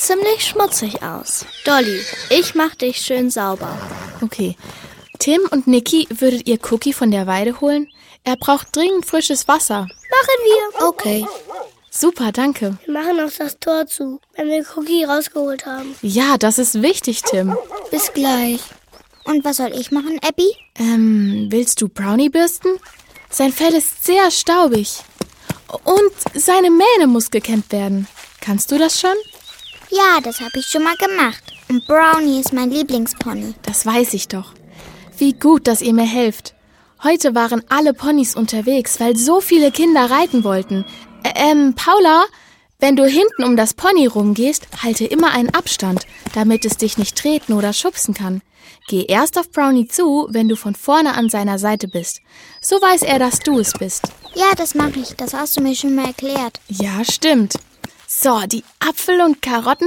ziemlich schmutzig aus. Dolly, ich mach dich schön sauber. Okay. Tim und Niki, würdet ihr Cookie von der Weide holen? Er braucht dringend frisches Wasser. Machen wir. Okay. Super, danke. Wir machen auch das Tor zu, wenn wir Cookie rausgeholt haben. Ja, das ist wichtig, Tim. Bis gleich. Und was soll ich machen, Abby? Willst du Brownie bürsten? Sein Fell ist sehr staubig. Und seine Mähne muss gekämmt werden. Kannst du das schon? Ja, das habe ich schon mal gemacht. Und Brownie ist mein Lieblingspony. Das weiß ich doch. Wie gut, dass ihr mir helft. Heute waren alle Ponys unterwegs, weil so viele Kinder reiten wollten. Paula, wenn du hinten um das Pony rumgehst, halte immer einen Abstand, damit es dich nicht treten oder schubsen kann. Geh erst auf Brownie zu, wenn du von vorne an seiner Seite bist. So weiß er, dass du es bist. Ja, das mache ich. Das hast du mir schon mal erklärt. Ja, stimmt. So, die Apfel- und Karotten